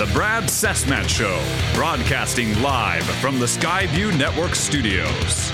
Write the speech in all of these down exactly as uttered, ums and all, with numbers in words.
The Brad Cessmat Show, broadcasting live from the Skyview Network studios.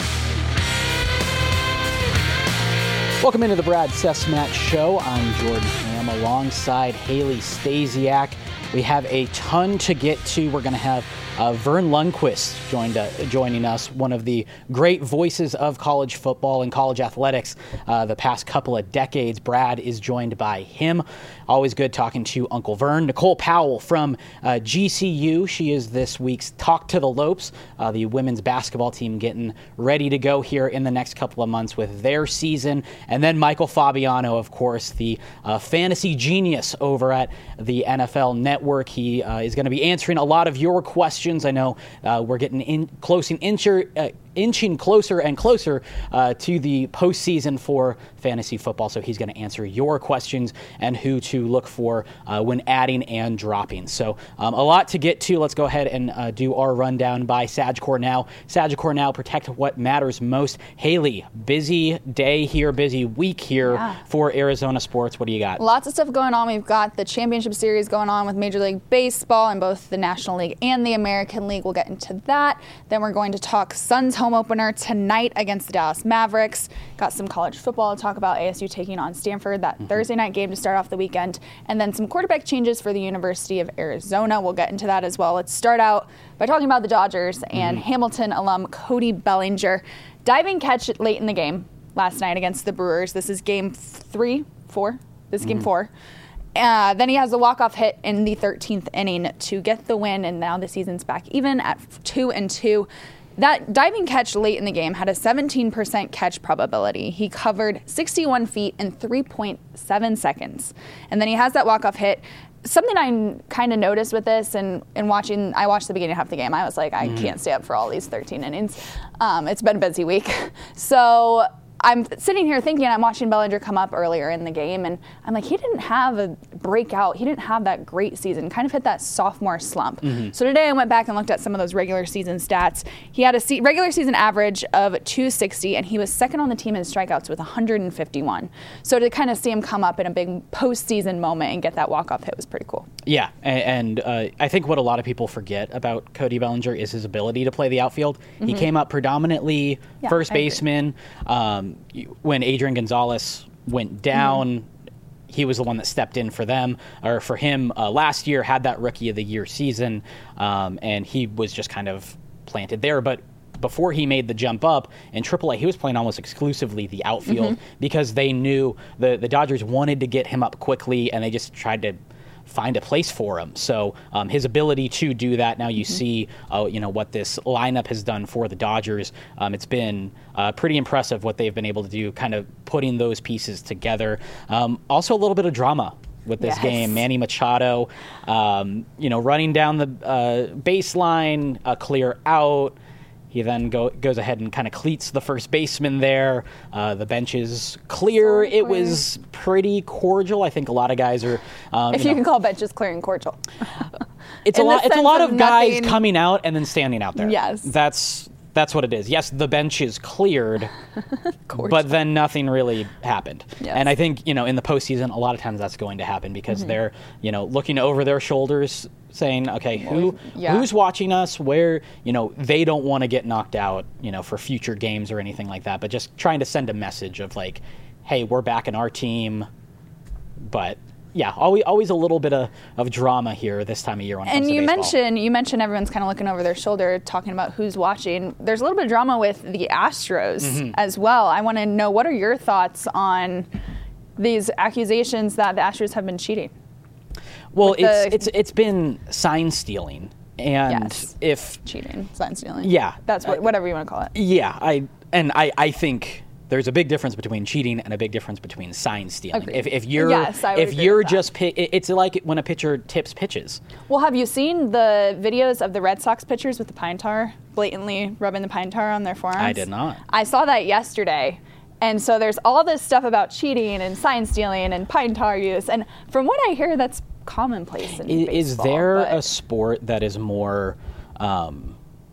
Welcome into the Brad Cessmat Show. I'm Jordan Ham alongside Haley Stasiak. We have a ton to get to. We're going to have uh, Vern Lundquist joined, uh, joining us, one of the great voices of college football and college athletics uh, the past couple of decades. Brad is joined by him. Always good talking to Uncle Vern. Nicole Powell from uh, G C U. She is this week's Talk to the Lopes, uh, the women's basketball team getting ready to go here in the next couple of months with their season. And then Michael Fabiano, of course, the uh, fantasy genius over at the N F L Network. He uh, is going to be answering a lot of your questions. I know uh, we're getting in close and incher, uh, inching closer and closer uh, to the postseason for fantasy football, so he's going to answer your questions and who to look for uh, when adding and dropping. So um, a lot to get to. Let's go ahead and uh, do our rundown by Sagicor Now. Sagicor Now, protect what matters most. Haley, busy day here, busy week here yeah. for Arizona sports. What do you got? Lots of stuff going on. We've got the championship series going on with Major League Baseball in both the National League and the American League. We'll get into that. Then we're going to talk Suns home opener tonight against the Dallas Mavericks. Got some college football to talk about, A S U taking on Stanford, that mm-hmm. Thursday night game to start off the weekend. And then some quarterback changes for the University of Arizona. We'll get into that as well. Let's start out by talking about the Dodgers mm-hmm. and Hamilton alum Cody Bellinger. Diving catch late in the game last night against the Brewers. This is game three, four. This is mm-hmm. game four. Uh, then he has a walk-off hit in the thirteenth inning to get the win, and now the season's back even at two and two. That diving catch late in the game had a seventeen percent catch probability. He covered sixty-one feet in three point seven seconds. And then he has that walk-off hit. Something I kind of noticed with this, and, and watching, I watched the beginning half of the game. I was like, I mm. can't stay up for all these thirteen innings. Um, it's been a busy week. So I'm sitting here thinking, I'm watching Bellinger come up earlier in the game, and I'm like, he didn't have a breakout. He didn't have that great season, kind of hit that sophomore slump. Mm-hmm. So today I went back and looked at some of those regular season stats. He had a se- regular season average of two sixty, and he was second on the team in strikeouts with one hundred fifty-one. So to kind of see him come up in a big postseason moment and get that walk-off hit was pretty cool. Yeah, and, and uh, I think what a lot of people forget about Cody Bellinger is his ability to play the outfield. Mm-hmm. He came up predominantly yeah, first baseman. Um, when Adrian Gonzalez went down, mm-hmm. he was the one that stepped in for them, or for him uh, last year, had that Rookie of the Year season, um, and he was just kind of planted there. But before he made the jump up in triple A, he was playing almost exclusively the outfield mm-hmm. because they knew the, the Dodgers wanted to get him up quickly, and they just tried to find a place for him. So um, his ability to do that, now you mm-hmm. see uh, you know, what this lineup has done for the Dodgers. Um, it's been uh, pretty impressive what they've been able to do, kind of putting those pieces together. Um, also a little bit of drama with this yes. game. Manny Machado, um, you know, running down the uh, baseline, a clear out. He then go, goes ahead and kind of cleats the first baseman there. Uh, the bench is clear. So clear. It was pretty cordial. I think a lot of guys are. Um, if you, you know, can call benches clear and cordial. It's a lot. It's a lot of, of guys coming out and then standing out there. Yes, that's that's what it is. Yes, the bench is cleared, but then nothing really happened. Yes. And I think, you know, in the postseason, a lot of times that's going to happen because mm-hmm. they're, you know, looking over their shoulders, saying, okay, who yeah. who's watching us? Where, you know, they don't want to get knocked out, you know, for future games or anything like that, but just trying to send a message of like, hey, we're back in our team. But yeah, always always a little bit of, of drama here this time of year when it comes and to you baseball. mentioned you mentioned everyone's kind of looking over their shoulder, talking about who's watching. There's a little bit of drama with the Astros mm-hmm. as well. I want to know, what are your thoughts on these accusations that the Astros have been cheating? Well, it's the, it's it's been sign stealing, and yes. if cheating, sign stealing. Yeah, that's what, whatever you want to call it. Yeah, I and I, I think there's a big difference between cheating and a big difference between sign stealing. Agreed. If if you're yes, I would if agree you're with just that. it's like when a pitcher tips pitches. Well, have you seen the videos of the Red Sox pitchers with the pine tar blatantly rubbing the pine tar on their forearms? I did not. I saw that yesterday. And so there's all this stuff about cheating and sign stealing and pine tar use. And from what I hear, that's commonplace in is, baseball. Is there but... a sport that is more um,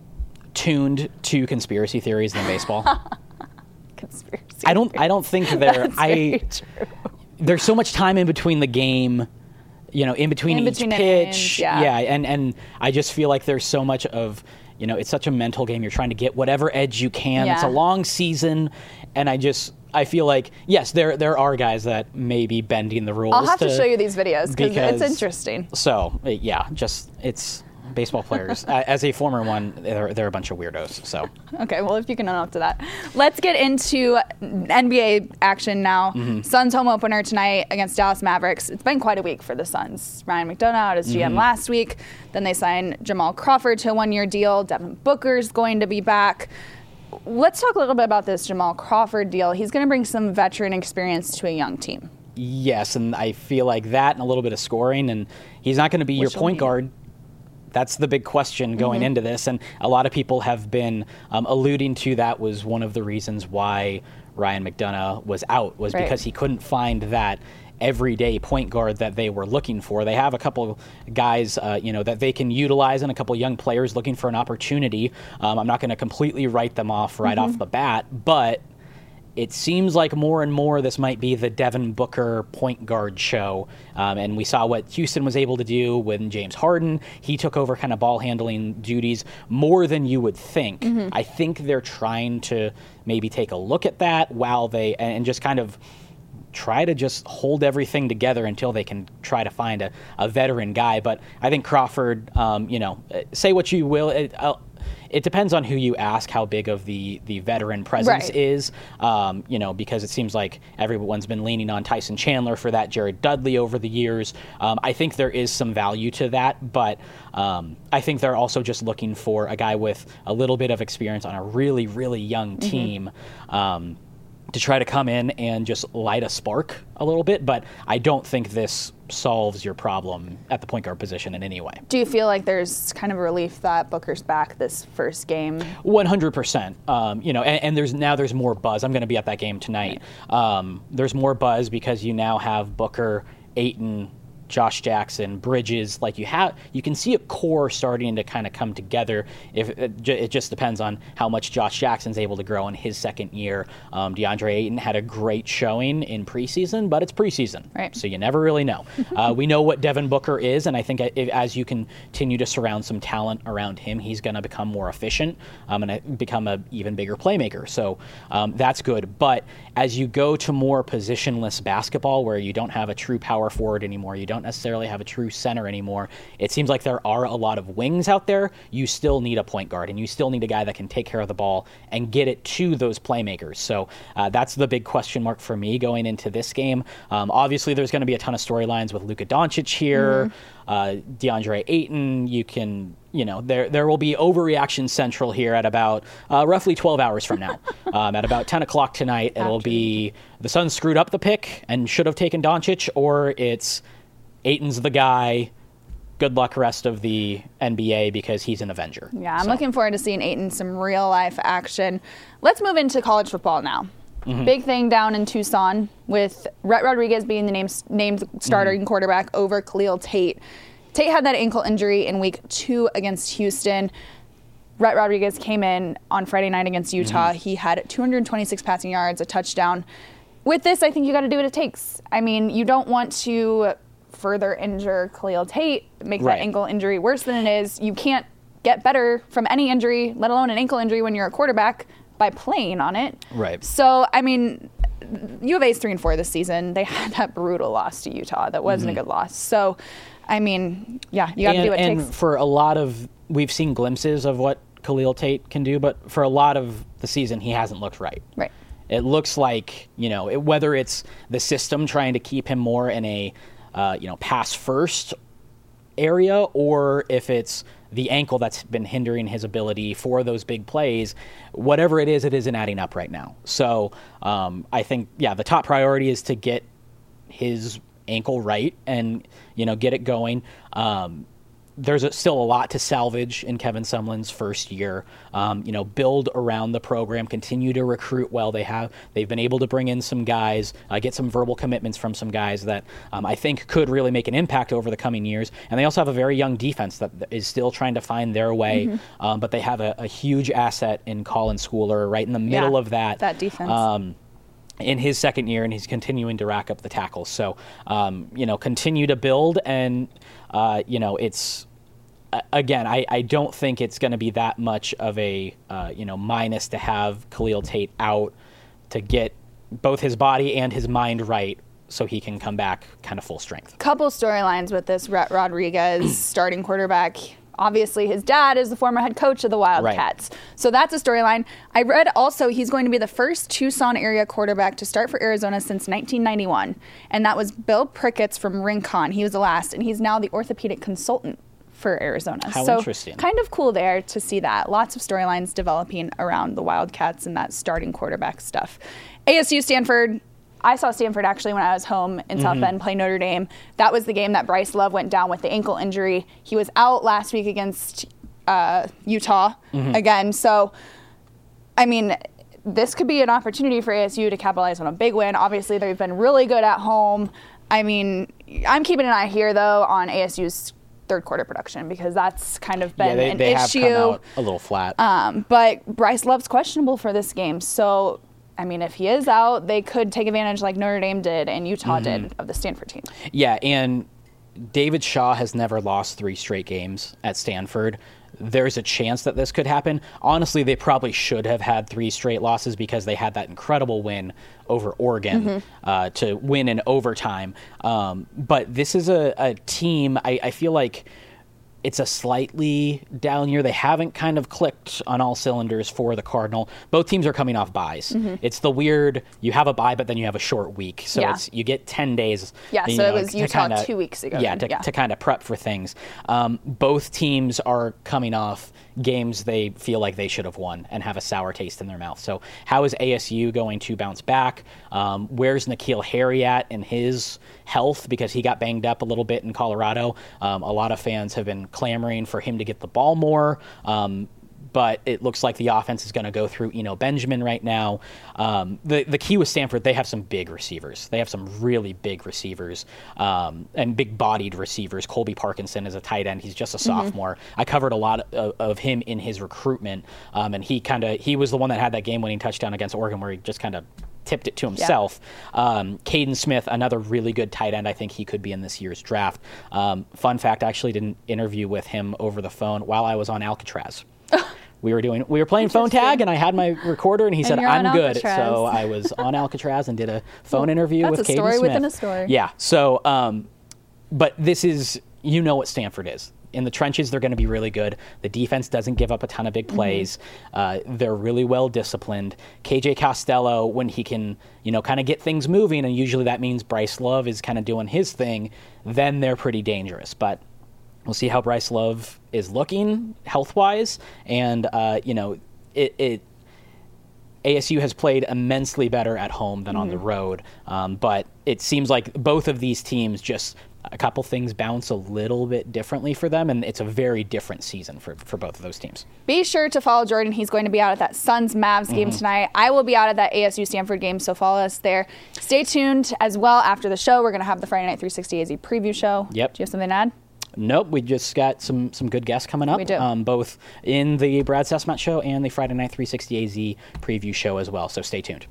tuned to conspiracy theories than baseball? Conspiracy I don't. I don't think there. That's very I. True. There's so much time in between the game. you know, in between, in each between pitch. innings, yeah. yeah, and and I just feel like there's so much of, you know, it's such a mental game. You're trying to get whatever edge you can. Yeah. It's a long season, and I just I feel like yes, there there are guys that may be bending the rules. I'll have to, to show you these videos because, it's interesting. So yeah, just it's. Baseball players, as a former one, they're, they're a bunch of weirdos. So okay, well, if you can own up to that, let's get into N B A action now. Mm-hmm. Suns home opener tonight against Dallas Mavericks. It's been quite a week for the Suns. Ryan McDonough out as G M mm-hmm. last week. Then they signed Jamal Crawford to a one-year deal. Devin Booker's going to be back. Let's talk a little bit about this Jamal Crawford deal. He's going to bring some veteran experience to a young team. Yes, and I feel like that and a little bit of scoring, and he's not going to be Which your point guard. That's the big question going mm-hmm. into this, and a lot of people have been um, alluding to that was one of the reasons why Ryan McDonough was out, was right. because he couldn't find that everyday point guard that they were looking for. They have a couple guys, uh, you know, that they can utilize, and a couple young players looking for an opportunity. Um, I'm not going to completely write them off right mm-hmm. off the bat, but it seems like more and more this might be the Devin Booker point guard show. Um, and we saw what Houston was able to do when James Harden. He took over kind of ball handling duties more than you would think. Mm-hmm. I think they're trying to maybe take a look at that while they, and just kind of try to just hold everything together until they can try to find a, a veteran guy. But I think Crawford, um, you know, say what you will, it, uh, It depends on who you ask how big of the, the veteran presence right. is, um, you know, because it seems like everyone's been leaning on Tyson Chandler for that, Jared Dudley over the years. Um, I think there is some value to that, but um, I think they're also just looking for a guy with a little bit of experience on a really, really young team. Mm-hmm. Um, to try to come in and just light a spark a little bit, but I don't think this solves your problem at the point guard position in any way. Do you feel like there's kind of a relief that Booker's back this first game? one hundred percent. Um, you know, and, and there's now there's more buzz. I'm going to be at that game tonight. Right. Um, there's more buzz because you now have Booker, Ayton, Josh Jackson, Bridges, like you have, you can see a core starting to kind of come together. If it, it just depends on how much Josh Jackson's able to grow in his second year. Um, DeAndre Ayton had a great showing in preseason, but it's preseason, right. so you never really know. uh, we know what Devin Booker is, and I think if, as you continue to surround some talent around him, he's going to become more efficient um, and become an even bigger playmaker. So um, that's good. But as you go to more positionless basketball, where you don't have a true power forward anymore, you don't necessarily have a true center anymore. It seems like there are a lot of wings out there. You still need a point guard, and you still need a guy that can take care of the ball and get it to those playmakers. So uh, that's the big question mark for me going into this game. Um, obviously, there's going to be a ton of storylines with Luka Doncic here, mm-hmm. uh, DeAndre Ayton. You can, you know, there there will be overreaction central here at about uh, roughly twelve hours from now. um, at about ten o'clock tonight, it'll be the Suns screwed up the pick and should have taken Doncic, or it's Ayton's the guy. Good luck rest of the N B A because he's an Avenger. Yeah, I'm so. looking forward to seeing Ayton some real life action. Let's move into college football now. Mm-hmm. Big thing down in Tucson with Rhett Rodriguez being the named, named starting mm-hmm. quarterback over Khalil Tate. Tate had that ankle injury in week two against Houston. Rhett Rodriguez came in on Friday night against Utah. Mm-hmm. He had two hundred twenty-six passing yards, a touchdown. With this, I think you got to do what it takes. I mean, you don't want to further injure Khalil Tate, make right. that ankle injury worse than it is. You can't get better from any injury, let alone an ankle injury when you're a quarterback, by playing on it. Right. So, I mean, U of A's three and four this season. They had that brutal loss to Utah. That wasn't mm-hmm. a good loss. So, I mean, yeah, you got to do what it and takes. And for a lot of, we've seen glimpses of what Khalil Tate can do, but for a lot of the season, he hasn't looked right. Right. It looks like, you know, it, whether it's the system trying to keep him more in a, uh, you know, pass first area, or if it's the ankle that's been hindering his ability for those big plays, whatever it is, it isn't adding up right now. So um, I think, yeah, the top priority is to get his ankle right and, you know, get it going. Um, there's a, still a lot to salvage in Kevin Sumlin's first year. Um, you know, build around the program, continue to recruit well. They have, they've been able to bring in some guys, uh, get some verbal commitments from some guys that um, I think could really make an impact over the coming years. And they also have a very young defense that is still trying to find their way. Mm-hmm. Um, but they have a, a huge asset in Colin Schooler right in the middle yeah, of that. That defense. Um, in his second year, and he's continuing to rack up the tackles. So, um, you know, continue to build, and, uh, you know, it's, uh, again, I, I don't think it's going to be that much of a, uh, you know, minus to have Khalil Tate out to get both his body and his mind right so he can come back kind of full strength. Couple storylines with this Rhett Rodriguez starting quarterback. Obviously, his dad is the former head coach of the Wildcats. Right. So that's a storyline. I read also he's going to be the first Tucson area quarterback to start for Arizona since nineteen ninety-one. And that was Bill Prickett's from Rincon. He was the last, and he's now the orthopedic consultant for Arizona. How so interesting. Kind of cool there to see that. Lots of storylines developing around the Wildcats and that starting quarterback stuff. A S U Stanford. I saw Stanford actually when I was home in South mm-hmm. Bend play Notre Dame. That was the game that Bryce Love went down with the ankle injury. He was out last week against uh, Utah mm-hmm. again. So, I mean, this could be an opportunity for A S U to capitalize on a big win. Obviously, they've been really good at home. I mean, I'm keeping an eye here, though, on A S U's third quarter production because that's kind of been yeah, they, an they issue. Have come out a little flat. Um, but Bryce Love's questionable for this game. So, I mean, if he is out, they could take advantage like Notre Dame did and Utah mm-hmm. did of the Stanford team. Yeah, and David Shaw has never lost three straight games at Stanford. There's a chance that this could happen. Honestly, they probably should have had three straight losses because they had that incredible win over Oregon mm-hmm. uh, to win in overtime. Um, but this is a, a team, I, I feel like it's a slightly down year. They haven't kind of clicked on all cylinders for the Cardinal. Both teams are coming off buys. Mm-hmm. It's the weird, you have a bye, but then you have a short week. So yeah. it's you get ten days. Yeah, you so know, it was Utah kinda, two weeks ago. Yeah, to, yeah. to kind of prep for things. Um, both teams are coming off games they feel like they should have won and have a sour taste in their mouth. So how is A S U going to bounce back? Um, where's N'Keal Harry at in his health? Because he got banged up a little bit in Colorado. Um, a lot of fans have been clamoring for him to get the ball more. Um, but it looks like the offense is going to go through Eno Benjamin right now. Um, the the key with Stanford, they have some big receivers. They have some really big receivers um, and big-bodied receivers. Colby Parkinson is a tight end. He's just a sophomore. Mm-hmm. I covered a lot of, of him in his recruitment, um, and he kind of he was the one that had that game-winning touchdown against Oregon where he just kind of tipped it to himself. Yeah. Um, Caden Smith, another really good tight end. I think he could be in this year's draft. Um, fun fact, I actually did an interview with him over the phone while I was on Alcatraz. We were doing, we were playing phone tag, and I had my recorder, and he and said, "I'm good." Alcatraz. So I was on Alcatraz and did a phone interview That's with a Caden story Smith. within a story. Yeah. So, um, but this is, you know what Stanford is. In the trenches, they're going to be really good. The defense doesn't give up a ton of big plays. Mm-hmm. Uh, they're really well disciplined. K J Costello, when he can, you know, kind of get things moving, and usually that means Bryce Love is kind of doing his thing, then they're pretty dangerous. But we'll see how Bryce Love is looking health-wise, and uh, you know, it, it. A S U has played immensely better at home than mm-hmm. on the road, um, but it seems like both of these teams just a couple things bounce a little bit differently for them, and it's a very different season for, for both of those teams. Be sure to follow Jordan. He's going to be out at that Suns-Mavs game mm-hmm. tonight. I will be out at that A S U-Stanford game, so follow us there. Stay tuned as well. After the show, we're going to have the Friday Night three sixty A Z preview show. Yep. Do you have something to add? Nope, we just got some some good guests coming up. We do. Um, both in the Brad Sesmat show and the Friday Night three sixty A Z preview show as well, so stay tuned.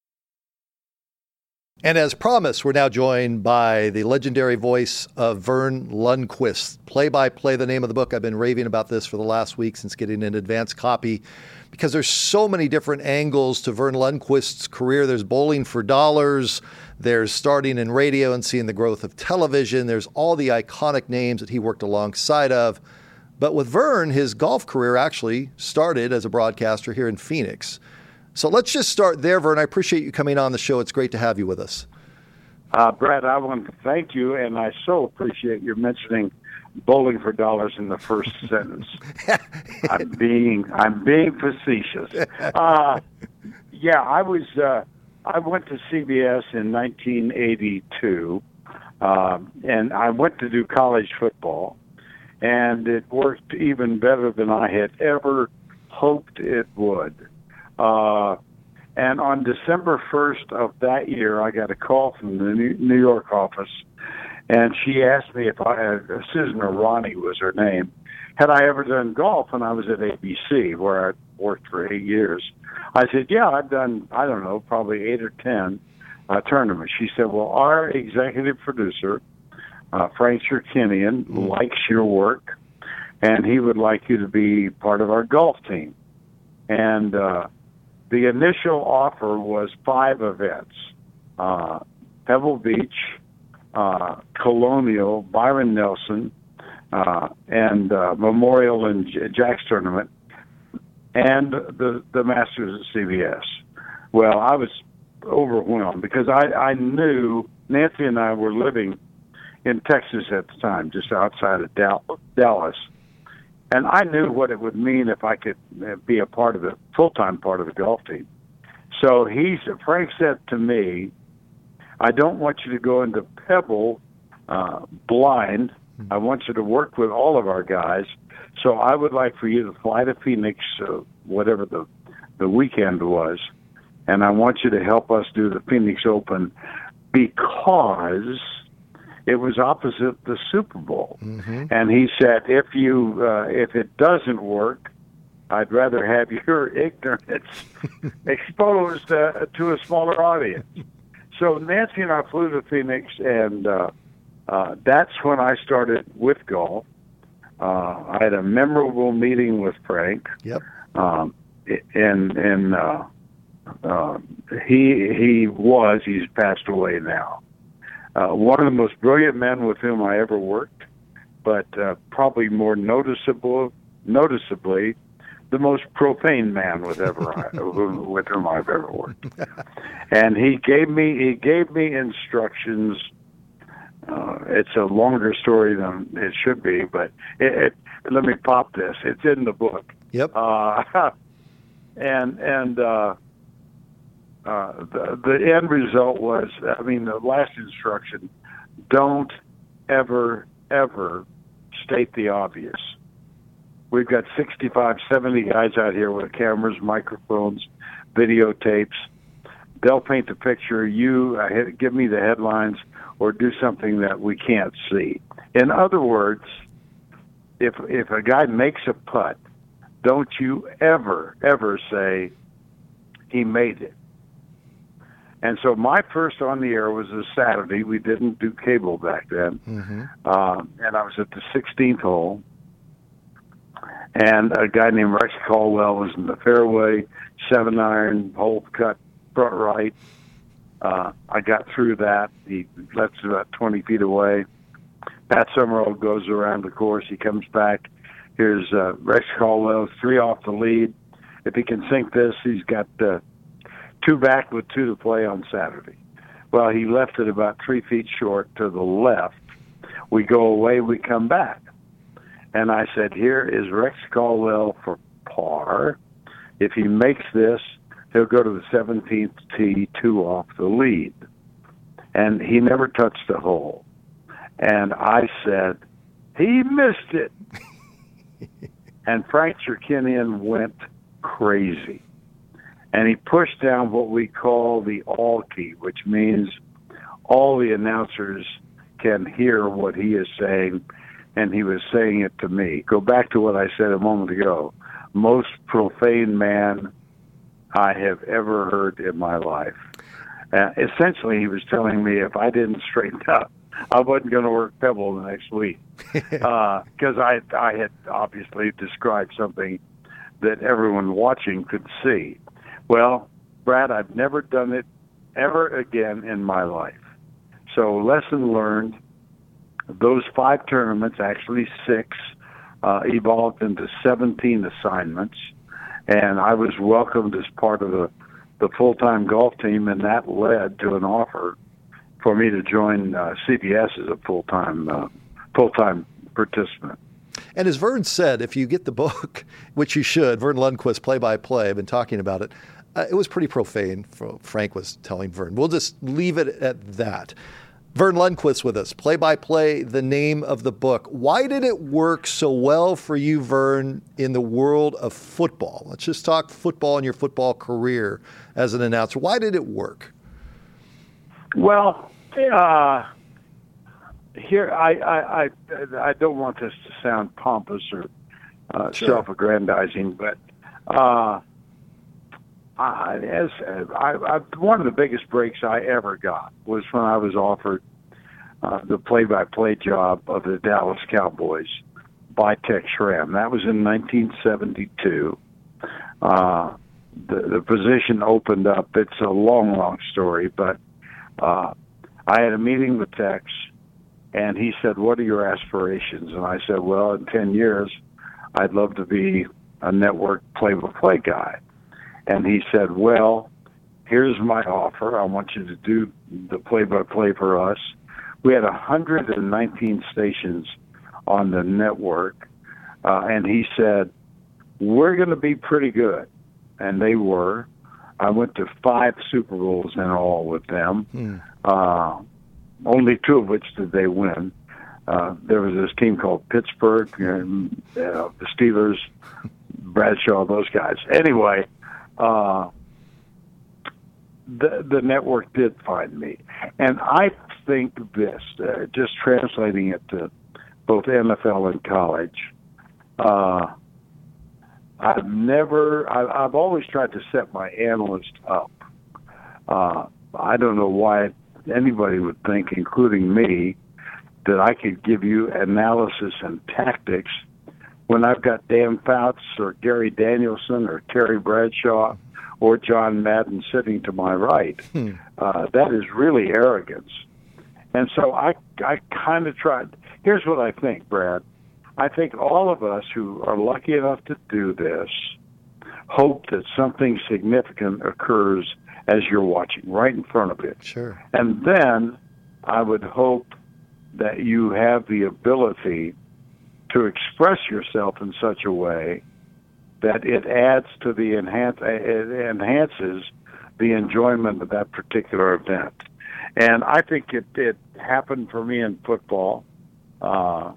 And as promised, we're now joined by the legendary voice of Verne Lundquist. Play-by-play, the name of the book. I've been raving about this for the last week since getting an advance copy because there's so many different angles to Verne Lundquist's career. There's Bowling for Dollars. There's starting in radio and seeing the growth of television. There's all the iconic names that he worked alongside of. But with Verne, his golf career actually started as a broadcaster here in Phoenix. So let's just start there, Verne. I appreciate you coming on the show. It's great to have you with us. Uh, Brad, I want to thank you, and I so appreciate you mentioning Bowling for Dollars in the first sentence. I'm being I'm being facetious. Uh, yeah, I was uh, I went to C B S in nineteen eighty-two, uh, and I went to do college football, and it worked even better than I had ever hoped it would. Uh, and on December first of that year, I got a call from the New York office, and she asked me if I, uh, Susan or Ronnie was her name, had I ever done golf, and I was at A B C, where I worked for eight years. I said, yeah, I've done, I don't know, probably eight or ten uh, tournaments. She said, well, our executive producer, uh, Frank Cherkinian, mm-hmm. likes your work, and he would like you to be part of our golf team. And uh, the initial offer was five events, uh, Pebble Beach, uh, Colonial, Byron Nelson, uh, and uh, Memorial and J- Jack's Tournament, and the, the Masters at C B S. Well, I was overwhelmed because I, I knew Nancy and I were living in Texas at the time, just outside of Dallas. And I knew what it would mean if I could be a part of the full-time part of the golf team. So he, Frank said to me, I don't want you to go into Pebble uh, blind. I want you to work with all of our guys. So I would like for you to fly to Phoenix, uh, whatever the, the weekend was, and I want you to help us do the Phoenix Open because it was opposite the Super Bowl. Mm-hmm. And he said, if you uh, if it doesn't work, I'd rather have your ignorance exposed uh, to a smaller audience. So Nancy and I flew to Phoenix, and uh, uh, that's when I started with golf. Uh, I had a memorable meeting with Frank. Yep. Um, and and uh, uh, he he was he's passed away now. Uh, one of the most brilliant men with whom I ever worked, but uh, probably more noticeable, noticeably, the most profane man with ever I, with whom I've ever worked. And he gave me he gave me instructions. Uh, it's a longer story than it should be, but it, it, let me pop this. It's in the book. Yep. Uh, and and uh, uh, the, the end result was, I mean, the last instruction: don't ever, ever state the obvious. We've got sixty-five, seventy guys out here with cameras, microphones, videotapes. They'll paint the picture. You uh, give me the headlines or do something that we can't see. In other words, if if a guy makes a putt, don't you ever, ever say he made it. And so my first on the air was a Saturday. We didn't do cable back then. Mm-hmm. Uh, and I was at the sixteenth hole. And a guy named Rex Caldwell was in the fairway, seven iron, hole cut front right. Uh, I got through that. He left it about twenty feet away. Pat Summerall goes around the course. He comes back. Here's uh, Rex Caldwell, three off the lead. If he can sink this, he's got uh, two back with two to play on Saturday. Well, he left it about three feet short to the left. We go away, we come back. And I said, here is Rex Caldwell for par. If he makes this, he'll go to the seventeenth tee, two off the lead. And he never touched the hole. And I said, he missed it. And Frank Cherkinian went crazy. And he pushed down what we call the all key, which means all the announcers can hear what he is saying, and he was saying it to me. Go back to what I said a moment ago. Most profane man I have ever heard in my life. Uh, essentially, he was telling me if I didn't straighten up, I wasn't going to work Pebble the next week. Because uh, I, I had obviously described something that everyone watching could see. Well, Brad, I've never done it ever again in my life. So lesson learned, those five tournaments, actually six, uh, evolved into seventeen assignments. And I was welcomed as part of the, the full-time golf team, and that led to an offer for me to join uh, C B S as a full-time uh, full-time participant. And as Vern said, if you get the book, which you should, Vern Lundquist, play-by-play, I've been talking about it, uh, it was pretty profane, Frank was telling Vern. We'll just leave it at that. Vern Lundquist with us, play-by-play, the name of the book. Why did it work so well for you, Vern, in the world of football? Let's just talk football and your football career as an announcer. Why did it work? Well, uh, here I, I, I, I don't want this to sound pompous or uh, sure. self-aggrandizing, but Uh, I, as I, I, one of the biggest breaks I ever got was when I was offered uh, the play-by-play job of the Dallas Cowboys by Tex Schramm. That was in nineteen seventy-two. Uh, the, the position opened up. It's a long, long story, but uh, I had a meeting with Tex, and he said, "What are your aspirations?" And I said, "Well, in ten years, I'd love to be a network play-by-play guy." And he said, "Well, here's my offer. I want you to do the play-by-play for us." We had one hundred nineteen stations on the network, uh, and he said, "We're going to be pretty good." And they were. I went to five Super Bowls in all with them, hmm. uh, only two of which did they win. Uh, there was this team called Pittsburgh, and uh, the Steelers, Bradshaw, those guys. Anyway, uh, the the network did find me, and I think this, uh, just translating it to both N F L and college. Uh, I've never. I, I've always tried to set my analyst up. Uh, I don't know why anybody would think, including me, that I could give you analysis and tactics when I've got Dan Fouts or Gary Danielson or Terry Bradshaw or John Madden sitting to my right. Hmm. Uh, that is really arrogance. And so I, I kind of tried. Here's what I think, Brad. I think all of us who are lucky enough to do this hope that something significant occurs as you're watching, right in front of you. Sure. And then I would hope that you have the ability to express yourself in such a way that it adds to the enhance, it enhances the enjoyment of that particular event. And I think it, it happened for me in football. Uh,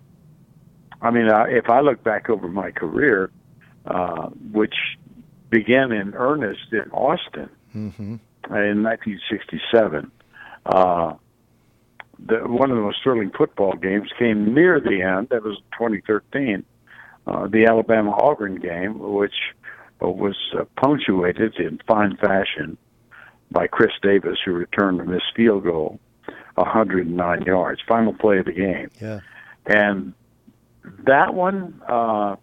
I mean, uh, if I look back over my career, uh, which began in earnest in Austin mm-hmm. in nineteen sixty-seven, uh, the, one of the most thrilling football games came near the end. That was twenty thirteen, uh, the Alabama-Auburn game, which was uh, punctuated in fine fashion by Chris Davis, who returned a missed field goal, one hundred nine yards, final play of the game. Yeah. And that one, uh,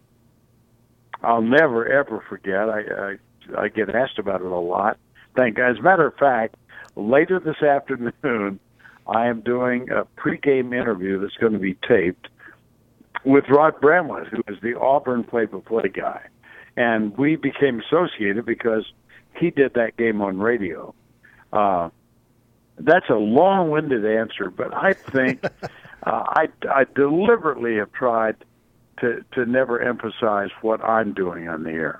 I'll never, ever forget. I, I I get asked about it a lot. Thank God. As a matter of fact, later this afternoon, I am doing a pregame interview that's going to be taped with Rod Bramlett, who is the Auburn play-by-play guy. And we became associated because he did that game on radio. Uh, that's a long-winded answer, but I think uh, I, I deliberately have tried to, to never emphasize what I'm doing on the air.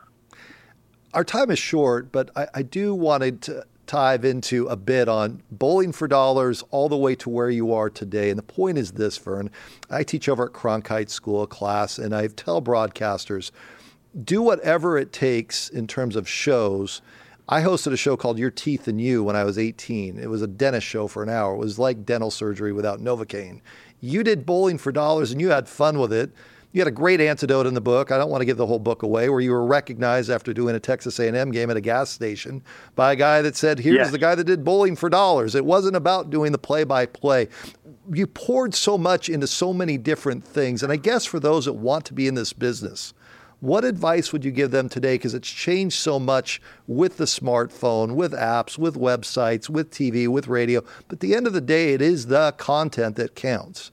Our time is short, but I, I do want to dive into a bit on Bowling for Dollars all the way to where you are today. And the point is this, Vern. I teach over at Cronkite School, a class, and I tell broadcasters, do whatever it takes in terms of shows. I hosted a show called Your Teeth and You when I was eighteen. It was a dentist show for an hour. It was like dental surgery without Novocaine. You did Bowling for Dollars, and you had fun with it. You had a great anecdote in the book. I don't want to give the whole book away, where you were recognized after doing a Texas A and M game at a gas station by a guy that said, here's yes. the guy that did Bowling for Dollars. It wasn't about doing the play-by-play. You poured so much into so many different things. And I guess for those that want to be in this business, what advice would you give them today? Because it's changed so much with the smartphone, with apps, with websites, with T V, with radio. But at the end of the day, it is the content that counts.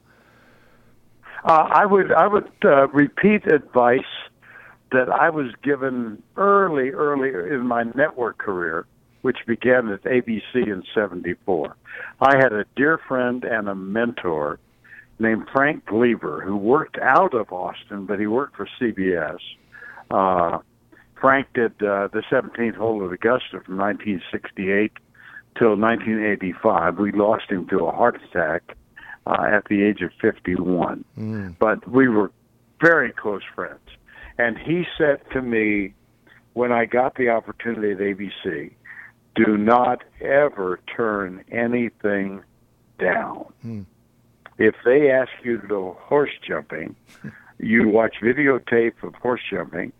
Uh, I would I would uh, repeat advice that I was given early, early in my network career, which began at A B C in seventy-four. I had a dear friend and a mentor named Frank Gleaver, who worked out of Austin, but he worked for C B S. Uh, Frank did uh, the seventeenth hole at Augusta from nineteen sixty-eight till nineteen eighty-five. We lost him to a heart attack uh, at the age of fifty-one. Mm. But we were very close friends. And he said to me, when I got the opportunity at A B C, do not ever turn anything down. Mm. If they ask you to go horse jumping, you watch videotape of horse jumping,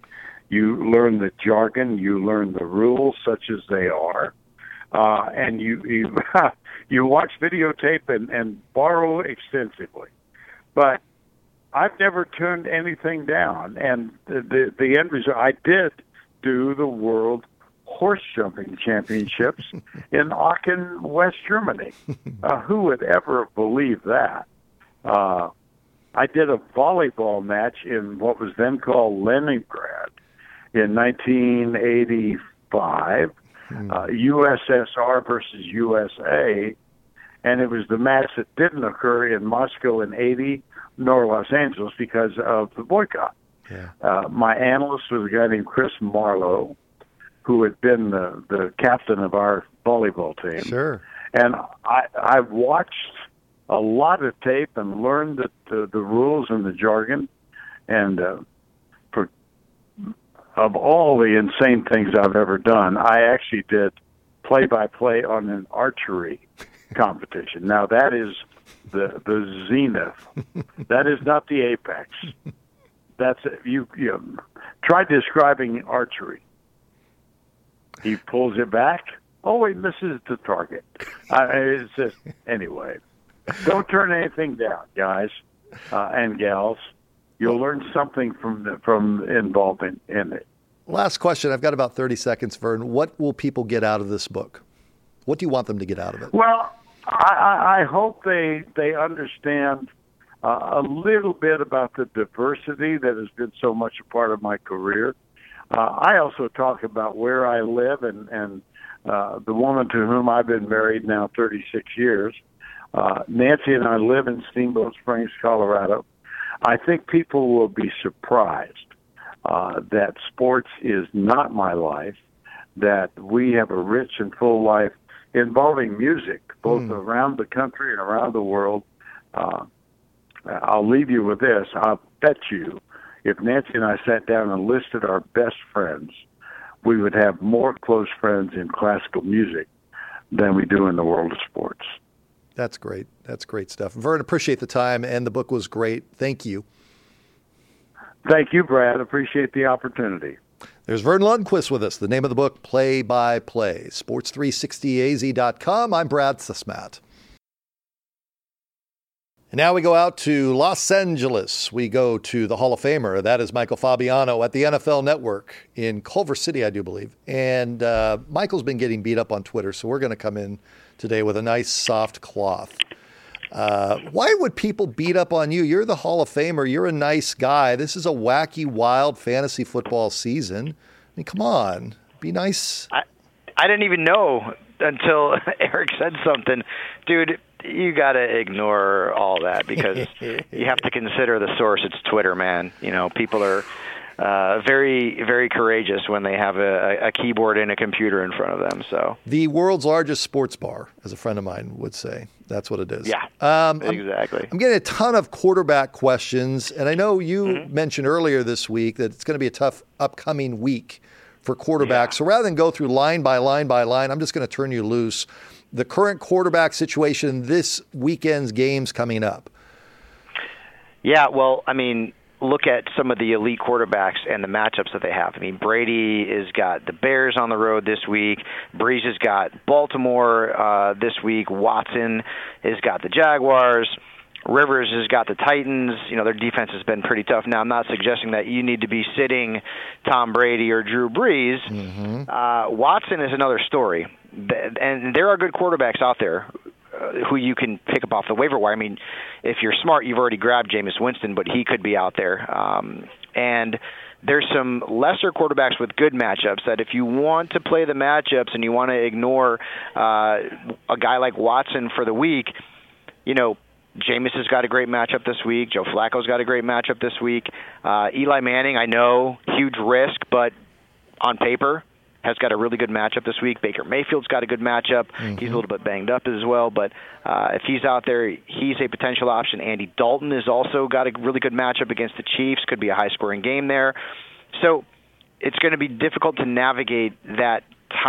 You learn the jargon. You learn the rules, such as they are. Uh, and you you, you watch videotape and, and borrow extensively. But I've never turned anything down. And the, the, the end result, I did do the World Horse Jumping Championships in Aachen, West Germany. Uh, who would ever believe that? Uh, I did a volleyball match in what was then called Leningrad in nineteen eighty-five, mm. uh, U S S R versus U S A, and it was the match that didn't occur in Moscow in eighty nor Los Angeles because of the boycott. Yeah. Uh, my analyst was a guy named Chris Marlowe, who had been the, the captain of our volleyball team. Sure. And I, I watched a lot of tape and learned the, the, the rules and the jargon. And uh, for of all the insane things I've ever done, I actually did play-by-play on an archery competition. Now, that is the the zenith. That is not the apex. That's you. You know, try describing archery. He pulls it back. Oh, he misses the target. I, it's just anyway. Don't turn anything down, guys uh, and gals. You'll learn something from the, from involvement in it. Last question. I've got about thirty seconds, Vern. What will people get out of this book? What do you want them to get out of it? Well, I, I hope they they understand uh, a little bit about the diversity that has been so much a part of my career. Uh, I also talk about where I live and, and uh, the woman to whom I've been married now thirty-six years. Uh, Nancy and I live in Steamboat Springs, Colorado. I think people will be surprised uh, that sports is not my life, that we have a rich and full life involving music, both mm. around the country and around the world. Uh, I'll leave you with this. I'll bet you if Nancy and I sat down and listed our best friends, we would have more close friends in classical music than we do in the world of sports. That's great. That's great stuff. Vern, appreciate the time, and the book was great. Thank you. Thank you, Brad. Appreciate the opportunity. There's Vern Lundquist with us. The name of the book, Play by Play. sports three sixty A Z dot com. I'm Brad Sesmat. And now we go out to Los Angeles. We go to the Hall of Famer. That is Michael Fabiano at the N F L Network in Culver City, I do believe. And uh, Michael's been getting beat up on Twitter, so we're going to come in today with a nice soft cloth. Uh, why would people beat up on you? You're the Hall of Famer. You're a nice guy. This is a wacky, wild fantasy football season. I mean, come on. Be nice. I, I didn't even know until Eric said something. Dude, you got to ignore all that because you have to consider the source. It's Twitter, man. You know, people are uh, very, very courageous when they have a, a keyboard and a computer in front of them. So the world's largest sports bar, as a friend of mine would say. That's what it is. Yeah, um, exactly. I'm, I'm getting a ton of quarterback questions, and I know you mm-hmm. mentioned earlier this week that it's going to be a tough upcoming week for quarterbacks. Yeah. So rather than go through line by line by line, I'm just going to turn you loose. The current quarterback situation, this weekend's games coming up. Yeah, well, I mean, look at some of the elite quarterbacks and the matchups that they have. I mean, Brady has got the Bears on the road this week. Breeze has got Baltimore uh, this week. Watson has got the Jaguars. Rivers has got the Titans. You know, their defense has been pretty tough. Now, I'm not suggesting that you need to be sitting Tom Brady or Drew Brees. Mm-hmm. Uh, Watson is another story. And there are good quarterbacks out there uh, who you can pick up off the waiver wire. I mean, if you're smart, you've already grabbed Jameis Winston, but he could be out there. Um, and there's some lesser quarterbacks with good matchups that if you want to play the matchups and you want to ignore uh, a guy like Watson for the week, you know, Jameis has got a great matchup this week. Joe Flacco's got a great matchup this week. Uh, Eli Manning, I know, huge risk, but on paper has got a really good matchup this week. Baker Mayfield's got a good matchup. Mm-hmm. He's a little bit banged up as well, but uh, if he's out there, he's a potential option. Andy Dalton has also got a really good matchup against the Chiefs. Could be a high-scoring game there. So it's going to be difficult to navigate that top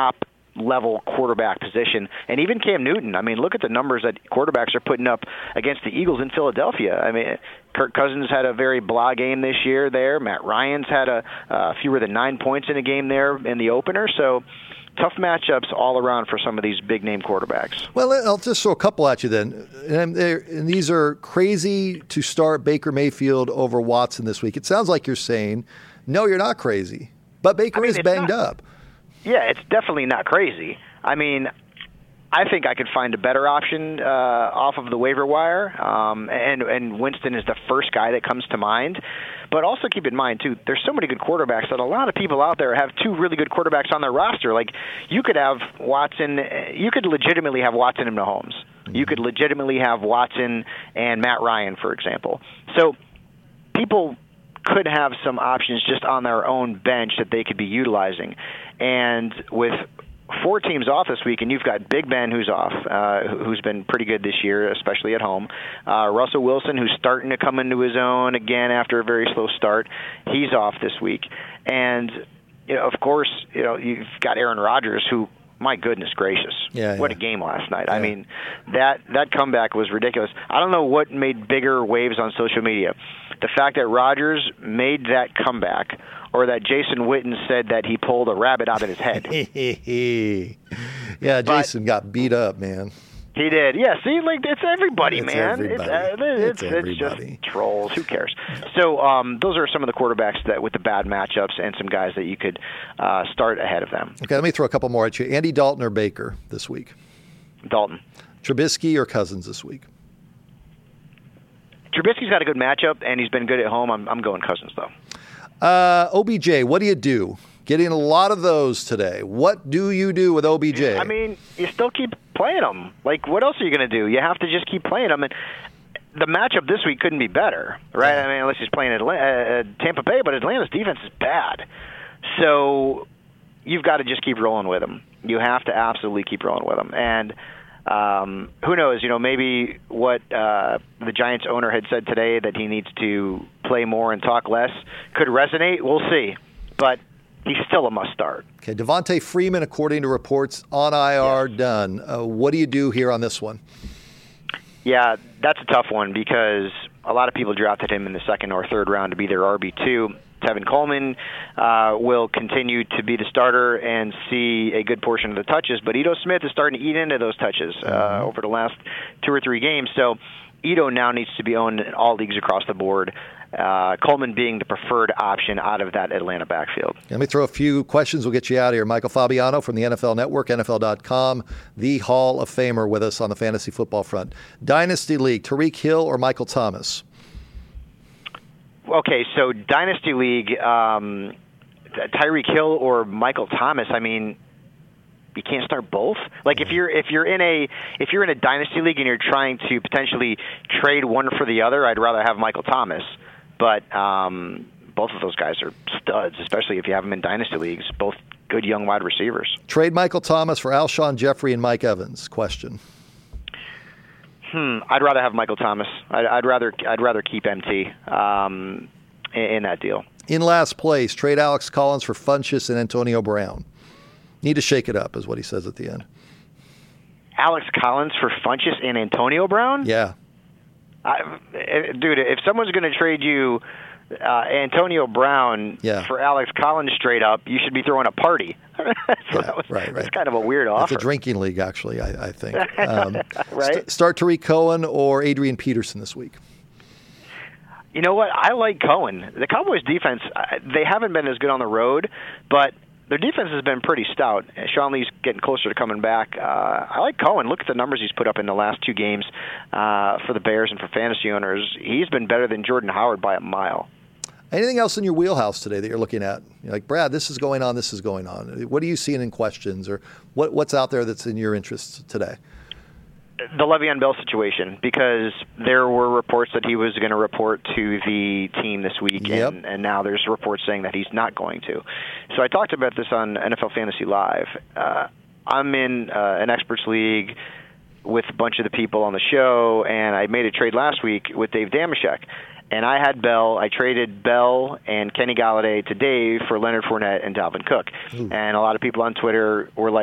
level quarterback position. And even Cam Newton, I mean, look at the numbers that quarterbacks are putting up against the Eagles in Philadelphia. I mean, Kirk Cousins had a very blah game this year there. Matt Ryan's had a uh, fewer than nine points in a game there in the opener. So tough matchups all around for some of these big-name quarterbacks. Well, I'll just throw a couple at you then. And, and these are crazy to start Baker Mayfield over Watson this week. It sounds like you're saying, no, you're not crazy. But Baker I mean, is banged not, up. Yeah, it's definitely not crazy. I mean, I think I could find a better option uh, off of the waiver wire, um, and, and Winston is the first guy that comes to mind. But also keep in mind, too, there's so many good quarterbacks that a lot of people out there have two really good quarterbacks on their roster. Like, you could have Watson, you could legitimately have Watson and Mahomes. You could legitimately have Watson and Matt Ryan, for example. So people could have some options just on their own bench that they could be utilizing. And with four teams off this week, and you've got Big Ben, who's off, uh, who's been pretty good this year, especially at home. Uh, Russell Wilson, who's starting to come into his own again after a very slow start. He's off this week. And, you know, of course, you know, you've got Aaron Rodgers, who, my goodness gracious, yeah, what yeah. a game last night. Yeah. I mean, that, that comeback was ridiculous. I don't know what made bigger waves on social media. The fact that Rodgers made that comeback, or that Jason Witten said that he pulled a rabbit out of his head. Yeah, Jason but, got beat up, man. He did. Yeah, see, like, it's everybody, it's man. Everybody. It's, uh, it's, it's, it's just trolls. Who cares? So um, those are some of the quarterbacks that with the bad matchups and some guys that you could uh, start ahead of them. Okay, let me throw a couple more at you. Andy Dalton or Baker this week? Dalton. Trubisky or Cousins this week? Trubisky's got a good matchup, and he's been good at home. I'm, I'm going Cousins, though. Uh, O B J, what do you do? Getting a lot of those today. What do you do with O B J? I mean, you still keep playing them. Like, what else are you going to do? You have to just keep playing them. And the matchup this week couldn't be better, right? Yeah. I mean, unless he's playing Atlanta, uh, Tampa Bay, but Atlanta's defense is bad. So you've got to just keep rolling with them. You have to absolutely keep rolling with them. And um, who knows, you know, maybe what uh, the Giants owner had said today, that he needs to play more and talk less, could resonate. We'll see. But he's still a must-start. Okay, Devontae Freeman, according to reports, on I R, yes. done. Uh, what do you do here on this one? Yeah, that's a tough one because a lot of people drafted him in the second or third round to be their R B two. Tevin Coleman uh, will continue to be the starter and see a good portion of the touches, but Ito Smith is starting to eat into those touches uh, mm-hmm. over the last two or three games. So Ito now needs to be owned in all leagues across the board. Uh, Coleman being the preferred option out of that Atlanta backfield. Let me throw a few questions. We'll get you out of here. Michael Fabiano from the N F L Network, N F L dot com, the Hall of Famer with us on the fantasy football front. Dynasty League, Tyreek Hill or Michael Thomas? Okay, so Dynasty League, um, Tyreek Hill or Michael Thomas. I mean, you can't start both. Like if you're if you're in a if you're in a Dynasty League and you're trying to potentially trade one for the other, I'd rather have Michael Thomas. But um, both of those guys are studs, especially if you have them in Dynasty Leagues. Both good young wide receivers. Trade Michael Thomas for Alshon Jeffrey and Mike Evans. Question. Hmm. I'd rather have Michael Thomas. I'd, I'd rather I'd rather keep M T um, in, in that deal. In last place, trade Alex Collins for Funchess and Antonio Brown. Need to shake it up, is what he says at the end. Alex Collins for Funchess and Antonio Brown? Yeah. I, dude, if someone's going to trade you uh, Antonio Brown yeah. for Alex Collins straight up, you should be throwing a party. so yeah, that was, right, right. It's kind of a weird offer. It's a drinking league, actually, I, I think. Um, right? St- start Tariq Cohen or Adrian Peterson this week. You know what? I like Cohen. The Cowboys' defense, they haven't been as good on the road, but their defense has been pretty stout. Sean Lee's getting closer to coming back. Uh, I like Cohen. Look at the numbers he's put up in the last two games uh, for the Bears and for fantasy owners. He's been better than Jordan Howard by a mile. Anything else in your wheelhouse today that you're looking at? You're like, Brad, this is going on, this is going on. What are you seeing in questions, or what, what's out there that's in your interest today? The Le'Veon Bell situation, because there were reports that he was going to report to the team this week, yep. and, and now there's reports saying that he's not going to. So I talked about this on N F L Fantasy Live. Uh, I'm in uh, an experts league with a bunch of the people on the show, and I made a trade last week with Dave Damashek. And I had Bell. I traded Bell and Kenny Golladay to Dave for Leonard Fournette and Dalvin Cook. Ooh. And a lot of people on Twitter were like,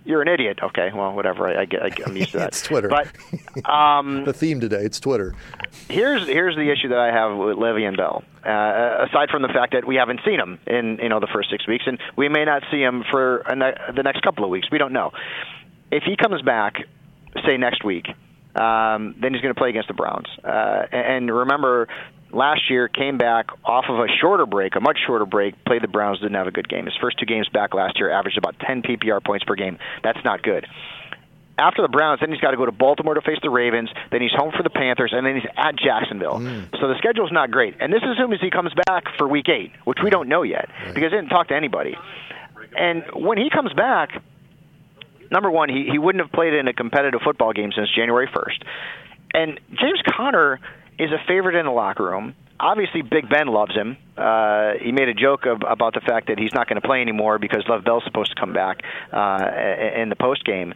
you're an idiot. Okay, well, whatever. I, I get, I, I'm used to that. It's Twitter. But um, the theme today, it's Twitter. Here's here's the issue that I have with Le'Veon Bell. Uh, aside from the fact that we haven't seen him in you know the first six weeks, and we may not see him for a ne- the next couple of weeks. We don't know. If he comes back, say next week, um, then he's going to play against the Browns. Uh, and remember, last year came back off of a shorter break, a much shorter break, played the Browns, didn't have a good game. His first two games back last year averaged about ten P P R points per game. That's not good. After the Browns, then he's got to go to Baltimore to face the Ravens, then he's home for the Panthers, and then he's at Jacksonville. Mm. So the schedule's not great. And this assumes he comes back for week eight, which we don't know yet right. because I didn't talk to anybody. And when he comes back, number one, he, he wouldn't have played in a competitive football game since January first. And James Conner is a favorite in the locker room. Obviously, Big Ben loves him. Uh, he made a joke of, about the fact that he's not going to play anymore because Lev Bell's supposed to come back uh, in the postgame.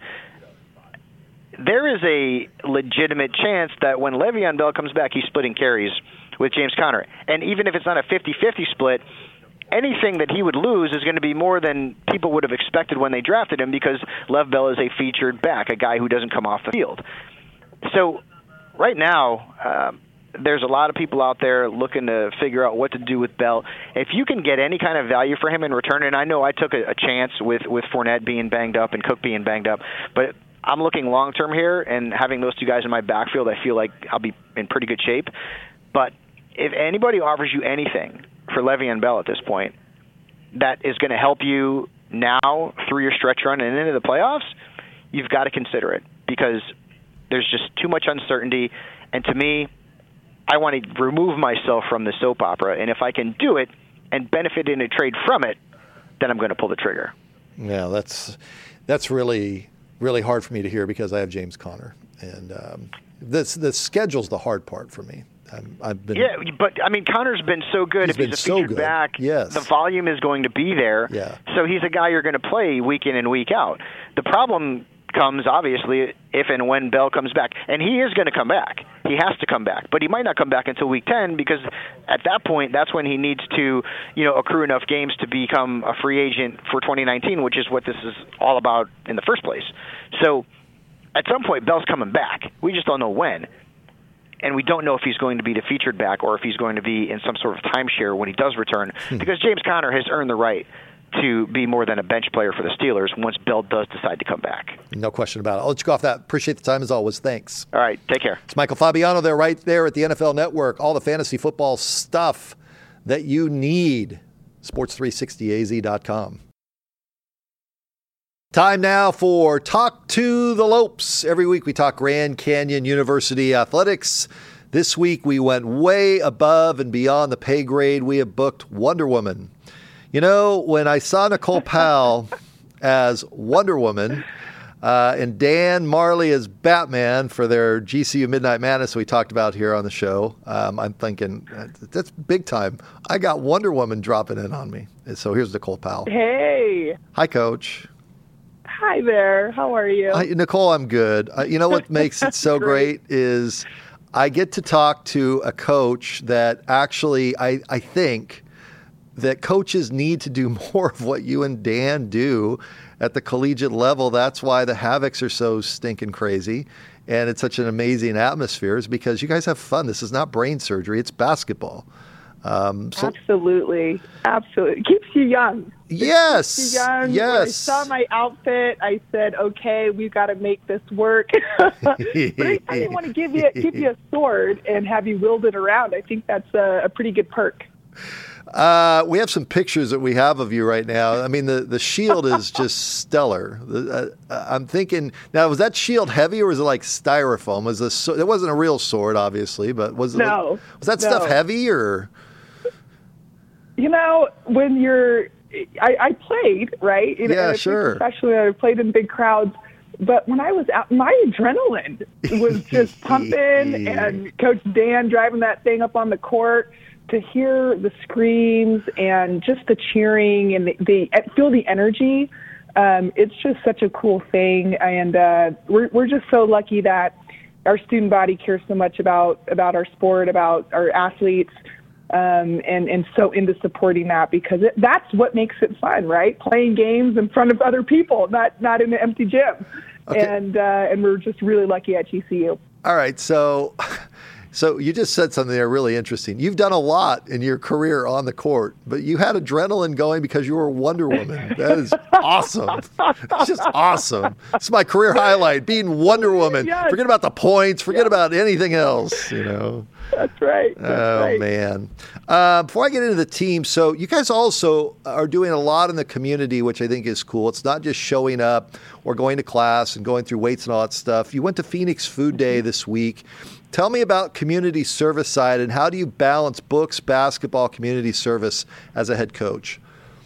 There is a legitimate chance that when Le'Veon Bell comes back, he's splitting carries with James Conner. And even if it's not a fifty-fifty split, anything that he would lose is going to be more than people would have expected when they drafted him because Lev Bell is a featured back, a guy who doesn't come off the field. So right now, uh, there's a lot of people out there looking to figure out what to do with Bell. If you can get any kind of value for him in return, and I know I took a, a chance with, with Fournette being banged up and Cook being banged up, but I'm looking long-term here, and having those two guys in my backfield, I feel like I'll be in pretty good shape. But if anybody offers you anything for Le'Veon Bell at this point that is going to help you now through your stretch run and into the playoffs, you've got to consider it because there's just too much uncertainty. And to me, I want to remove myself from the soap opera. And if I can do it and benefit in a trade from it, then I'm going to pull the trigger. Yeah, that's that's really, really hard for me to hear because I have James Conner. And um, this the schedule's the hard part for me. I'm, I've been, yeah, but, I mean, Connor's been so good. He's if he's a so featured good. back, yes. the volume is going to be there. Yeah. So he's a guy you're going to play week in and week out. The problem comes, obviously, if and when Bell comes back. And he is going to come back. He has to come back. But he might not come back until week ten because at that point, that's when he needs to, you know, accrue enough games to become a free agent for twenty nineteen, which is what this is all about in the first place. So at some point, Bell's coming back. We just don't know when. And we don't know if he's going to be the featured back or if he's going to be in some sort of timeshare when he does return hmm. because James Conner has earned the right to be more than a bench player for the Steelers once Bell does decide to come back. No question about it. I'll let you go off that. Appreciate the time as always. Thanks. All right. Take care. It's Michael Fabiano there, right there at the N F L Network. All the fantasy football stuff that you need. sports three sixty A Z dot com. Time now for Talk to the Lopes. Every week we talk Grand Canyon University athletics. This week we went way above and beyond the pay grade. We have booked Wonder Woman. You know, when I saw Nicole Powell as Wonder Woman uh, and Dan Marley as Batman for their G C U Midnight Madness we talked about here on the show, um, I'm thinking, that's big time. I got Wonder Woman dropping in on me. And so here's Nicole Powell. Hey. Hi, Coach. Hi there. How are you? Hi, Nicole, I'm good. Uh, you know what makes it so great is I get to talk to a coach that actually I, I think that coaches need to do more of what you and Dan do at the collegiate level. That's why the Havocs are so stinking crazy. And it's such an amazing atmosphere is because you guys have fun. This is not brain surgery. It's basketball. Um, so, Absolutely. Absolutely. It keeps you young. It yes. keeps you young. Yes. When I saw my outfit, I said, okay, we've got to make this work. But I, I didn't want to give you, give you a sword and have you wield it around. I think that's a, a pretty good perk. Uh, we have some pictures that we have of you right now. I mean, the, the shield is just stellar. The, uh, I'm thinking, now, was that shield heavy or was it like styrofoam? Was this, it wasn't a real sword, obviously, but was, no, it, was that no. stuff heavy or? You know, when you're, I, I played, right? You know, yeah, I sure. Professionally, I played in big crowds. But when I was out, my adrenaline was just pumping, and Coach Dan driving that thing up on the court, to hear the screams and just the cheering and the, the feel the energy, um, it's just such a cool thing. And uh, we're we're just so lucky that our student body cares so much about about our sport, about our athletes. um, and, and so into supporting that because it, that's what makes it fun, right? Playing games in front of other people, not not in an empty gym. Okay. And uh, and we're just really lucky at G C U. All right, so so you just said something there really interesting. You've done a lot in your career on the court, but you had adrenaline going because you were Wonder Woman. That is awesome. It's just awesome. It's my career highlight, being Wonder Woman. Yes. Forget about the points. Forget yes. about anything else, you know. That's right. That's oh, right. man. Uh, before I get into the team, so you guys also are doing a lot in the community, which I think is cool. It's not just showing up or going to class and going through weights and all that stuff. You went to Phoenix Food Day this week. Tell me about community service side and how do you balance books, basketball, community service as a head coach?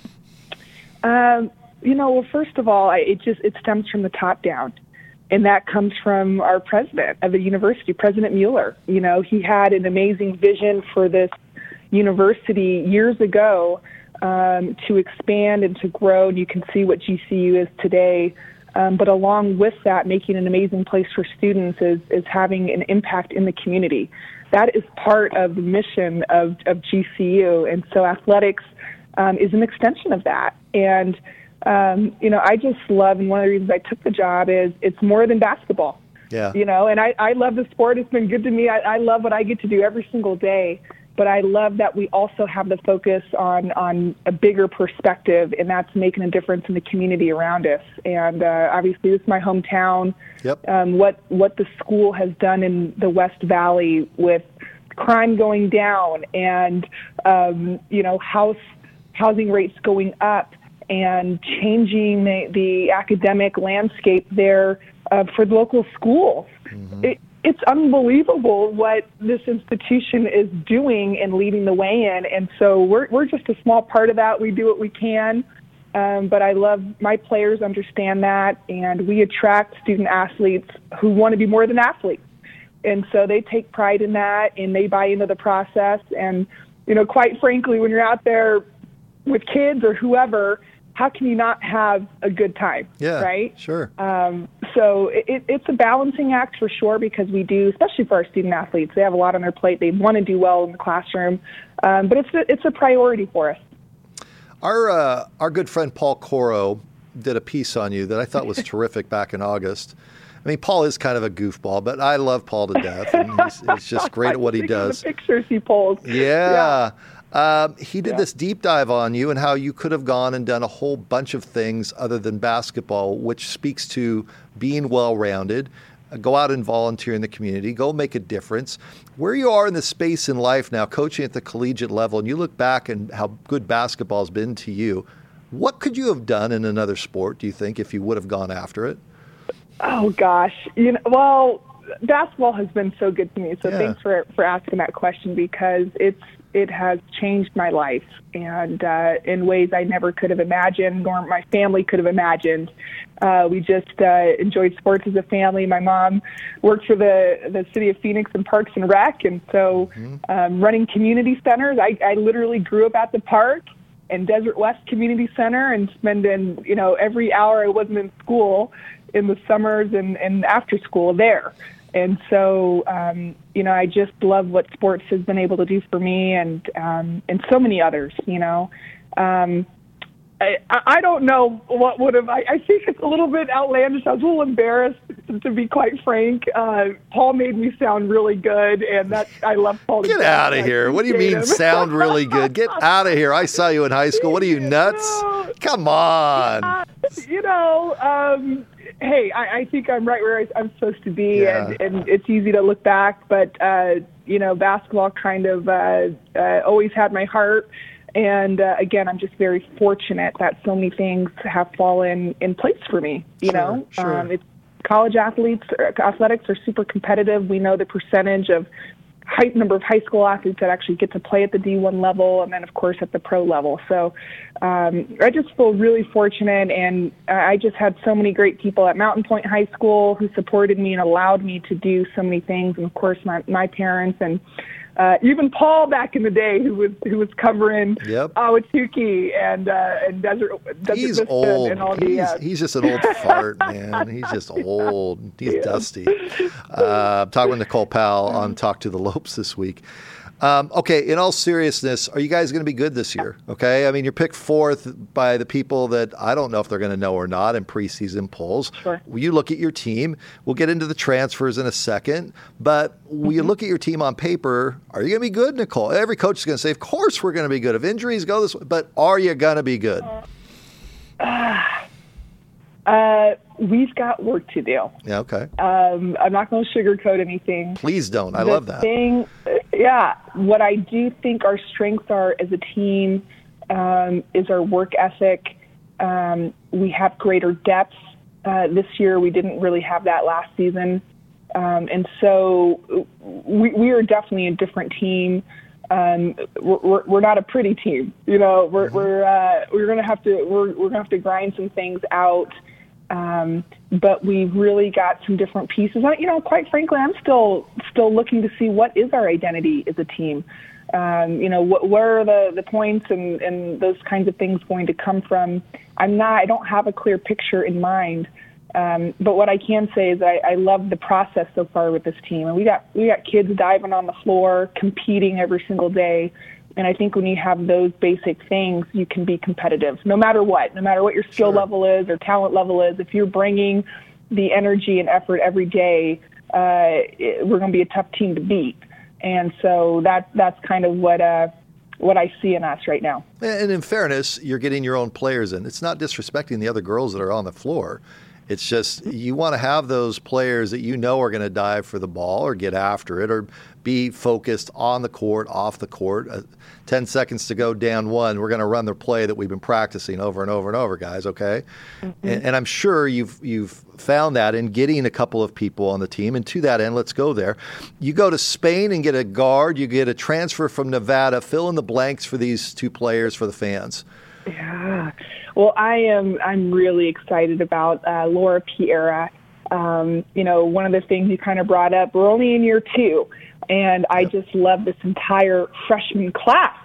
Um, you know, well, first of all, I, it just it stems from the top down. And that comes from our president of the university, President Mueller. You know, he had an amazing vision for this university years ago um, to expand and to grow. And you can see what G C U is today. Um, but along with that, making an amazing place for students is, is having an impact in the community. That is part of the mission of, of G C U. And so athletics um, is an extension of that. And Um, you know, I just love, and one of the reasons I took the job is it's more than basketball. Yeah. You know, and I, I love the sport. It's been good to me. I, I love what I get to do every single day. But I love that we also have the focus on, on a bigger perspective, and that's making a difference in the community around us. And uh, obviously, this is my hometown. Yep. Um, what what the school has done in the West Valley with crime going down and, um, you know, house housing rates going up, and changing the, the academic landscape there uh, for the local schools. Mm-hmm. It, it's unbelievable what this institution is doing and leading the way in. And so we're we're just a small part of that. We do what we can. Um, but I love my players understand that, and we attract student athletes who want to be more than athletes. And so they take pride in that, and they buy into the process. And, you know, quite frankly, when you're out there with kids or whoever, how can you not have a good time, yeah, right? Sure. Um, so it, it's a balancing act for sure because we do, especially for our student athletes, they have a lot on their plate. They want to do well in the classroom, um, but it's a, it's a priority for us. Our uh, our good friend Paul Coro did a piece on you that I thought was terrific back in August. I mean, Paul is kind of a goofball, but I love Paul to death, and he's, he's just great at what he does. The pictures he pulls. Yeah. yeah. Uh, he did yeah. this deep dive on you and how you could have gone and done a whole bunch of things other than basketball, which speaks to being well-rounded. Uh, go out and volunteer in the community. Go make a difference. Where you are in the space in life now, coaching at the collegiate level, and you look back and how good basketball has been to you, what could you have done in another sport, do you think, if you would have gone after it? Oh, gosh. You know, well, basketball has been so good to me, so yeah. thanks for, for asking that question because it's it has changed my life and uh, in ways I never could have imagined nor my family could have imagined. Uh, we just uh, enjoyed sports as a family. My mom worked for the, the city of Phoenix in Parks and Rec, and so mm-hmm. um, running community centers, I, I literally grew up at the park and Desert West Community Center and spending, you know, every hour I wasn't in school in the summers and, and after school there. And so, um, you know, I just love what sports has been able to do for me and um, and so many others, you know. Um, I, I don't know what would have, I, I think it's a little bit outlandish. I was a little embarrassed, to be quite frank. Uh, Paul made me sound really good, and that I love Paul. Get out of here. What do you mean sound really good? Get out of here. I saw you in high school. What are you, nuts? No. Come on. Uh, you know, um, hey, I, I think I'm right where I, I'm supposed to be, yeah. and, and it's easy to look back, but, uh, you know, basketball kind of uh, uh, always had my heart. And, uh, again, I'm just very fortunate that so many things have fallen in place for me, you sure, know. Sure. Um, it's, college athletes, athletics are super competitive. We know the percentage of high number of high school athletes that actually get to play at the D one level and then, of course, at the pro level. So um, I just feel really fortunate, and I just had so many great people at Mountain Point High School who supported me and allowed me to do so many things, and, of course, my, my parents and Uh, even Paul back in the day, who was who was covering yep. Ahwatukee and uh, and Desert Desert He's Vista old. and all he's, the. Uh, he's just an old fart, man. He's just old. He's yeah. dusty. Uh, talking with Nicole Powell on Talk to the Lopes this week. Um, okay, in all seriousness, are you guys going to be good this year? Okay, I mean, you're picked fourth by the people that I don't know if they're going to know or not in preseason polls. Sure. You look at your team. We'll get into the transfers in a second, but when you look at your team on paper, are you going to be good, Nicole? Every coach is going to say, of course we're going to be good. If injuries go this way, but are you going to be good? Uh, uh, we've got work to do. Yeah, okay. Um, I'm not going to sugarcoat anything. Please don't. I the love that. Thing, yeah, what I do think our strengths are as a team um, is our work ethic. Um, we have greater depth. Uh, this year we didn't really have that last season. Um, and so we, we are definitely a different team. Um, we're, we're not a pretty team, you know. We're we're uh, we're gonna have to we're we're gonna have to grind some things out. Um, but we've really got some different pieces. You know, quite frankly, I'm still still looking to see what is our identity as a team. Um, you know, what, where are the, the points and, and those kinds of things going to come from? I'm not. I don't have a clear picture in mind. Um, but what I can say is I, I love the process so far with this team, and we got we got kids diving on the floor, competing every single day. And I think when you have those basic things, you can be competitive, no matter what, no matter what your skill Sure. level is or talent level is. If you're bringing the energy and effort every day, uh, it, we're going to be a tough team to beat. And so that that's kind of what uh, what I see in us right now. And in fairness, you're getting your own players in. It's not disrespecting the other girls that are on the floor. It's just you want to have those players that you know are going to dive for the ball or get after it or be focused on the court, off the court. Uh, ten seconds to go, down one. We're going to run the play that we've been practicing over and over and over, guys, okay? Mm-hmm. And, and I'm sure you've you've found that in getting a couple of people on the team. And to that end, let's go there. You go to Spain and get a guard. You get a transfer from Nevada. Fill in the blanks for these two players for the fans. Yeah. Well, I am. I'm really excited about uh, Laura Piera. Um, you know, one of the things you kind of brought up. We're only in year two, and I just love this entire freshman class.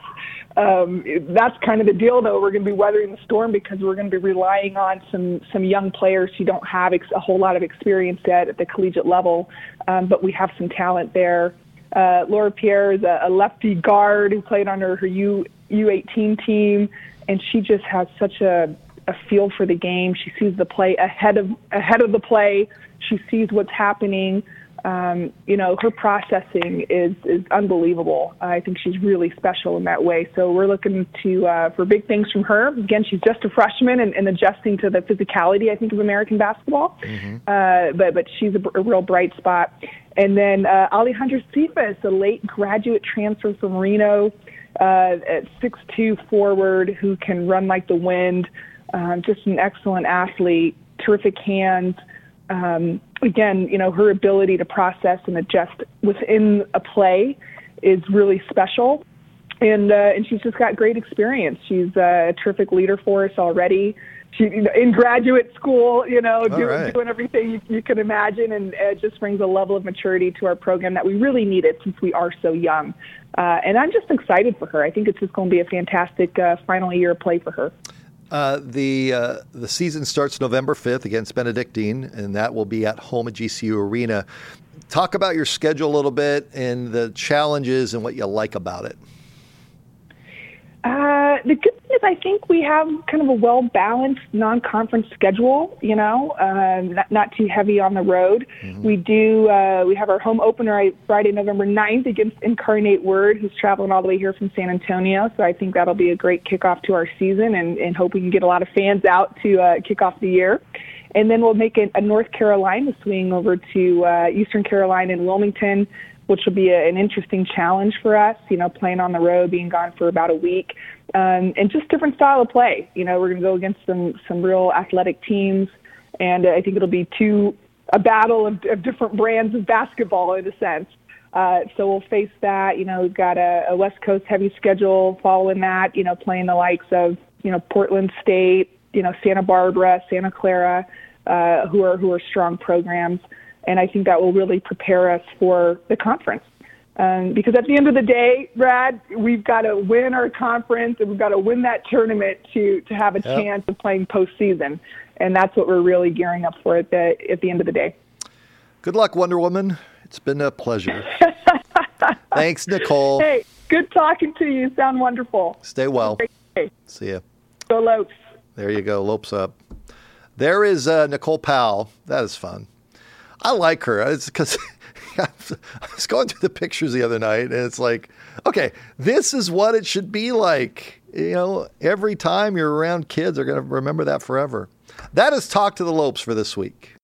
Um, that's kind of the deal, though. We're going to be weathering the storm because we're going to be relying on some some young players who don't have ex- a whole lot of experience yet at the collegiate level, um, but we have some talent there. Uh, Laura Piera is a, a lefty guard who played under her U U eighteen team. And she just has such a, a feel for the game. She sees the play ahead of ahead of the play. She sees what's happening. Um, you know, her processing is is unbelievable. I think she's really special in that way. So we're looking to uh, for big things from her. Again, she's just a freshman and, and adjusting to the physicality, I think, of American basketball. Mm-hmm. Uh, but but she's a, a real bright spot. And then uh, Alejandra Cephas, a late graduate transfer from Reno. Uh, at six two forward who can run like the wind, um, just an excellent athlete, terrific hands. Um, again, you know, her ability to process and adjust within a play is really special. And uh, and she's just got great experience. She's a terrific leader for us already. She, you know, in graduate school, you know, do, right. doing everything you, you can imagine, and it just brings a level of maturity to our program that we really needed since we are so young. Uh, and I'm just excited for her. I think it's just going to be a fantastic uh, final year of play for her. Uh, the uh, the season starts November fifth against Benedictine, and that will be at home at G C U Arena. Talk about your schedule a little bit and the challenges and what you like about it. Uh, the good thing is I think we have kind of a well-balanced non-conference schedule, you know, uh, not, not too heavy on the road. Mm-hmm. We do, uh, we have our home opener Friday, November ninth against Incarnate Word, who's traveling all the way here from San Antonio. So I think that'll be a great kickoff to our season, and, and hope we can get a lot of fans out to uh, kick off the year. And then we'll make a, a North Carolina swing over to uh, Eastern Carolina and Wilmington, which will be a, an interesting challenge for us, you know, playing on the road, being gone for about a week, um, and just different style of play. You know, we're going to go against some, some real athletic teams, and I think it'll be two, a battle of, of different brands of basketball in a sense. Uh, so we'll face that. You know, we've got a, a West Coast heavy schedule following that, you know, playing the likes of, you know, Portland State, you know, Santa Barbara, Santa Clara, uh, who are who are strong programs. And I think that will really prepare us for the conference. Um, because at the end of the day, Brad, we've got to win our conference, and we've got to win that tournament to, to have a yep. chance of playing postseason. And that's what we're really gearing up for at the, at the end of the day. Good luck, Wonder Woman. It's been a pleasure. Thanks, Nicole. Hey, good talking to you. You sound wonderful. Stay well. Hey, See ya. go Lopes. There you go. Lopes up. There is uh, Nicole Powell. That is fun. I like her. It's because I was going through the pictures the other night, and it's like, okay, this is what it should be like. You know, every time you're around kids, they're going to remember that forever. That is Talk to the Lopes for this week.